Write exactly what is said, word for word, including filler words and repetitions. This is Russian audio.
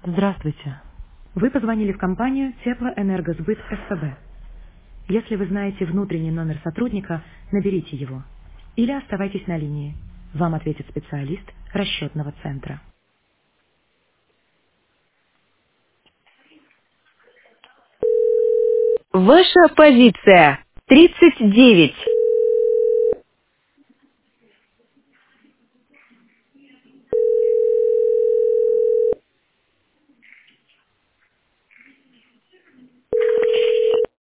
Здравствуйте. Вы позвонили в компанию Теплоэнергосбыт СПБ. Если вы знаете внутренний номер сотрудника, наберите его. Или оставайтесь на линии. Вам ответит специалист расчетного центра. Ваша позиция тридцать девять.